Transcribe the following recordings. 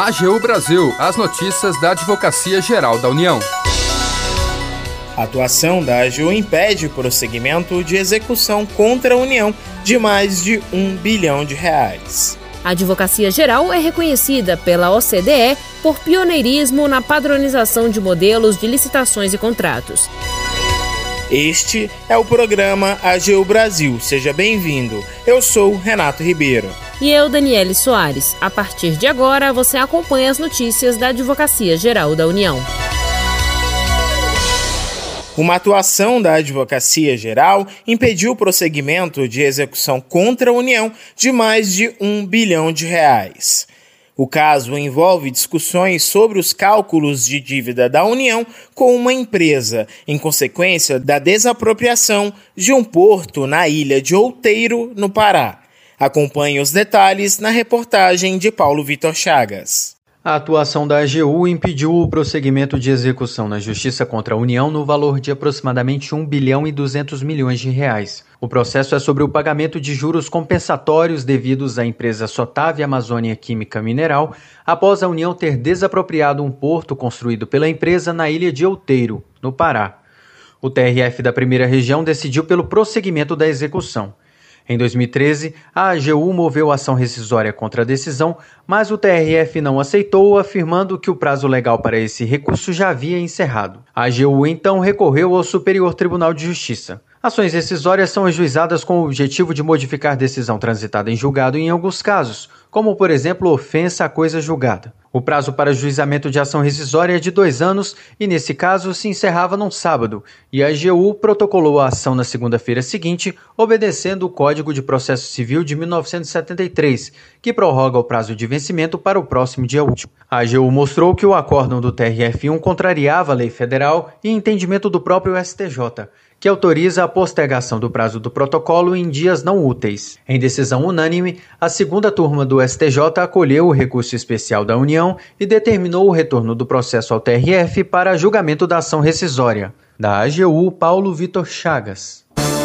AGU Brasil, as notícias da Advocacia Geral da União. A atuação da AGU impede o prosseguimento de execução contra a União de mais de R$1 bilhão. A Advocacia Geral é reconhecida pela OCDE por pioneirismo na padronização de modelos de licitações e contratos. Este é o programa AGU Brasil. Seja bem-vindo. Eu sou Renato Ribeiro. E eu, Daniele Soares. A partir de agora, você acompanha as notícias da Advocacia Geral da União. Uma atuação da Advocacia Geral impediu o prosseguimento de execução contra a União de mais de R$1 bilhão. O caso envolve discussões sobre os cálculos de dívida da União com uma empresa, em consequência da desapropriação de um porto na ilha de Outeiro, no Pará. Acompanhe os detalhes na reportagem de Paulo Vitor Chagas. A atuação da AGU impediu o prosseguimento de execução na Justiça contra a União no valor de aproximadamente R$1 bilhão e 200 milhões. O processo é sobre o pagamento de juros compensatórios devidos à empresa Sotave Amazônia Química Mineral após a União ter desapropriado um porto construído pela empresa na ilha de Outeiro, no Pará. O TRF da Primeira Região decidiu pelo prosseguimento da execução. Em 2013, a AGU moveu ação rescisória contra a decisão, mas o TRF não aceitou, afirmando que o prazo legal para esse recurso já havia encerrado. A AGU então recorreu ao Superior Tribunal de Justiça. Ações rescisórias são ajuizadas com o objetivo de modificar decisão transitada em julgado em alguns casos, como, por exemplo, ofensa à coisa julgada. O prazo para juizamento de ação rescisória é de 2 anos e, nesse caso, se encerrava num sábado, e a AGU protocolou a ação na segunda-feira seguinte, obedecendo o Código de Processo Civil de 1973, que prorroga o prazo de vencimento para o próximo dia útil. A AGU mostrou que o acórdão do TRF1 contrariava a lei federal e entendimento do próprio STJ, que autoriza a postergação do prazo do protocolo em dias não úteis. Em decisão unânime, a segunda turma do STJ acolheu o recurso especial da União e determinou o retorno do processo ao TRF para julgamento da ação rescisória. Da AGU, Paulo Vitor Chagas.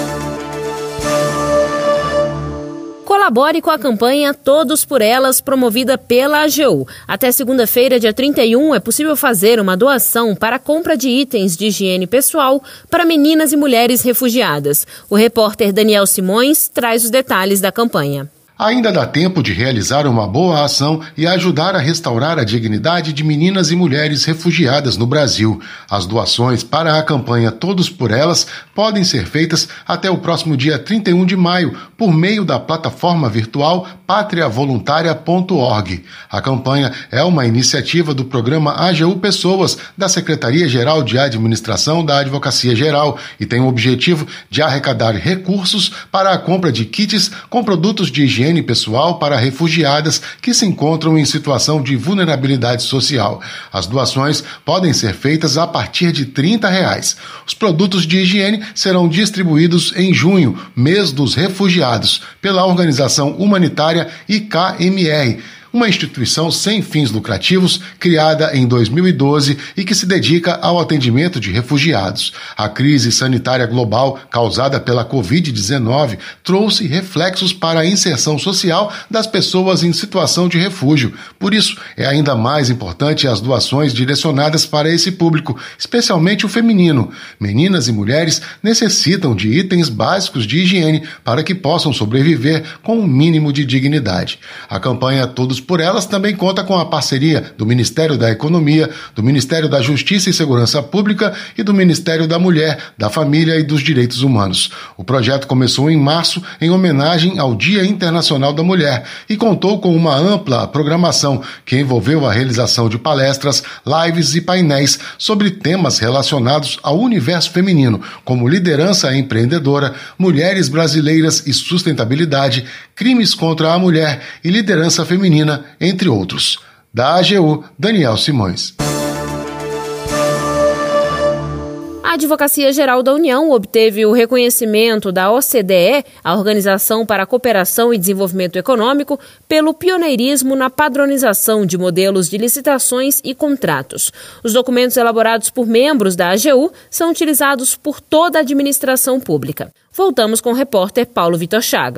Colabore com a campanha Todos por Elas, promovida pela AGU. Até segunda-feira, dia 31, é possível fazer uma doação para a compra de itens de higiene pessoal para meninas e mulheres refugiadas. O repórter Daniel Simões traz os detalhes da campanha. Ainda dá tempo de realizar uma boa ação e ajudar a restaurar a dignidade de meninas e mulheres refugiadas no Brasil. As doações para a campanha Todos por Elas podem ser feitas até o próximo dia 31 de maio, por meio da plataforma virtual patriavoluntaria.org. A campanha é uma iniciativa do programa AGU Pessoas, da Secretaria-Geral de Administração da Advocacia Geral, e tem o objetivo de arrecadar recursos para a compra de kits com produtos de higiene pessoal para refugiadas que se encontram em situação de vulnerabilidade social. As doações podem ser feitas a partir de R$30. Os produtos de higiene serão distribuídos em junho, mês dos refugiados, pela organização humanitária IKMR, uma instituição sem fins lucrativos criada em 2012 e que se dedica ao atendimento de refugiados. A crise sanitária global causada pela Covid-19 trouxe reflexos para a inserção social das pessoas em situação de refúgio. Por isso, é ainda mais importante as doações direcionadas para esse público, especialmente o feminino. Meninas e mulheres necessitam de itens básicos de higiene para que possam sobreviver com um mínimo de dignidade. A campanha Todos por Elas também conta com a parceria do Ministério da Economia, do Ministério da Justiça e Segurança Pública e do Ministério da Mulher, da Família e dos Direitos Humanos. O projeto começou em março em homenagem ao Dia Internacional da Mulher e contou com uma ampla programação que envolveu a realização de palestras, lives e painéis sobre temas relacionados ao universo feminino, como liderança empreendedora, mulheres brasileiras e sustentabilidade, crimes contra a mulher e liderança feminina, entre outros. Da AGU, Daniel Simões. A Advocacia Geral da União obteve o reconhecimento da OCDE, a Organização para a Cooperação e Desenvolvimento Econômico, pelo pioneirismo na padronização de modelos de licitações e contratos. Os documentos elaborados por membros da AGU são utilizados por toda a administração pública. Voltamos com o repórter Paulo Vitor Chagas.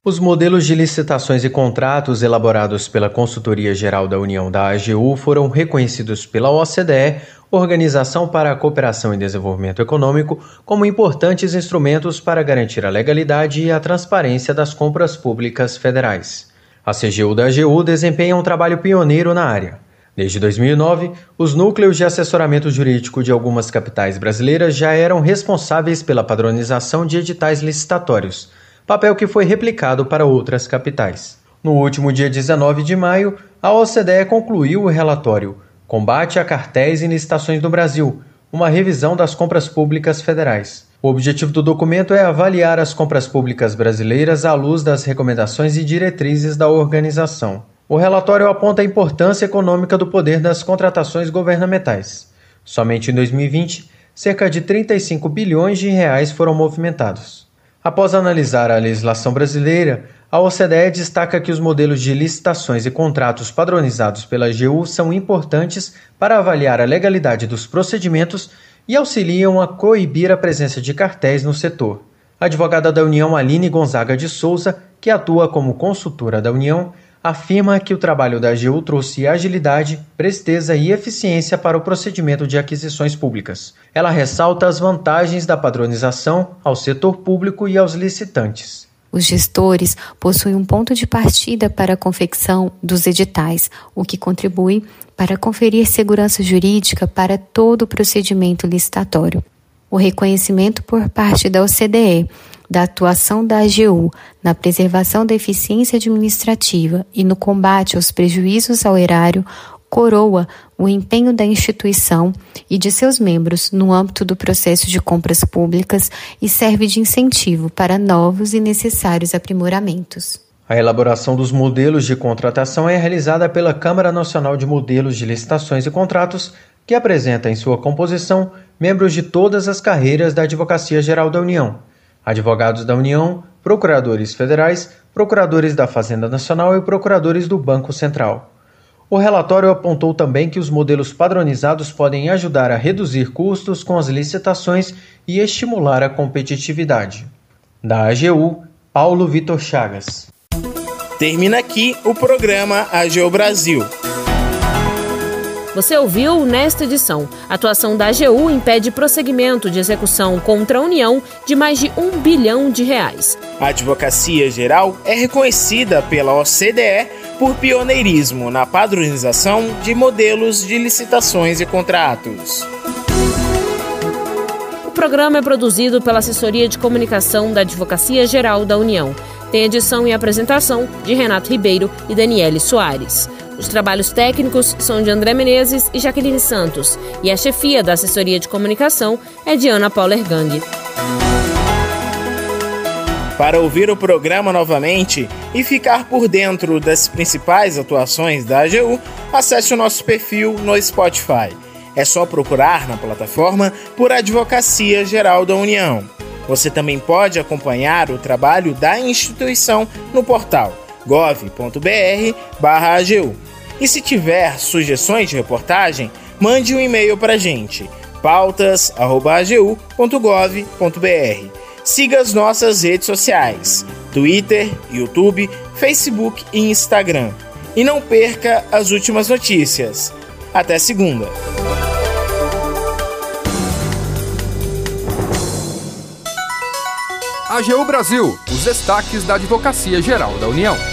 Os modelos de licitações e contratos elaborados pela Consultoria Geral da União da AGU foram reconhecidos pela OCDE, Organização para a Cooperação e Desenvolvimento Econômico, como importantes instrumentos para garantir a legalidade e a transparência das compras públicas federais. A CGU da AGU desempenha um trabalho pioneiro na área. Desde 2009, os núcleos de assessoramento jurídico de algumas capitais brasileiras já eram responsáveis pela padronização de editais licitatórios, papel que foi replicado para outras capitais. No último dia 19 de maio, a OCDE concluiu o relatório Combate a Cartéis e Licitações no Brasil, uma revisão das compras públicas federais. O objetivo do documento é avaliar as compras públicas brasileiras à luz das recomendações e diretrizes da organização. O relatório aponta a importância econômica do poder das contratações governamentais. Somente em 2020, cerca de 35 bilhões de reais foram movimentados. Após analisar a legislação brasileira, a OCDE destaca que os modelos de licitações e contratos padronizados pela AGU são importantes para avaliar a legalidade dos procedimentos e auxiliam a coibir a presença de cartéis no setor. A advogada da União, Aline Gonzaga de Souza, que atua como consultora da União, afirma que o trabalho da AGU trouxe agilidade, presteza e eficiência para o procedimento de aquisições públicas. Ela ressalta as vantagens da padronização ao setor público e aos licitantes. Os gestores possuem um ponto de partida para a confecção dos editais, o que contribui para conferir segurança jurídica para todo o procedimento licitatório. O reconhecimento por parte da OCDE da atuação da AGU na preservação da eficiência administrativa e no combate aos prejuízos ao erário coroa o empenho da instituição e de seus membros no âmbito do processo de compras públicas e serve de incentivo para novos e necessários aprimoramentos. A elaboração dos modelos de contratação é realizada pela Câmara Nacional de Modelos de Licitações e Contratos, que apresenta em sua composição membros de todas as carreiras da Advocacia Geral da União, advogados da União, procuradores federais, procuradores da Fazenda Nacional e procuradores do Banco Central. O relatório apontou também que os modelos padronizados podem ajudar a reduzir custos com as licitações e estimular a competitividade. Da AGU, Paulo Vitor Chagas. Termina aqui o programa AGU Brasil. Você ouviu nesta edição: a atuação da AGU impede prosseguimento de execução contra a União de mais de R$1 bilhão. A Advocacia Geral é reconhecida pela OCDE por pioneirismo na padronização de modelos de licitações e contratos. O programa é produzido pela Assessoria de Comunicação da Advocacia Geral da União. Tem edição e apresentação de Renato Ribeiro e Daniele Soares. Os trabalhos técnicos são de André Menezes e Jaqueline Santos, e a chefia da Assessoria de Comunicação é de Ana Paula Ergang. Para ouvir o programa novamente e ficar por dentro das principais atuações da AGU, acesse o nosso perfil no Spotify. É só procurar na plataforma por Advocacia Geral da União. Você também pode acompanhar o trabalho da instituição no portal gov.br/AGU. E se tiver sugestões de reportagem, mande um e-mail para a gente, pautas@agu.gov.br. Siga as nossas redes sociais, Twitter, YouTube, Facebook e Instagram. E não perca as últimas notícias. Até segunda! AGU Brasil, os destaques da Advocacia Geral da União.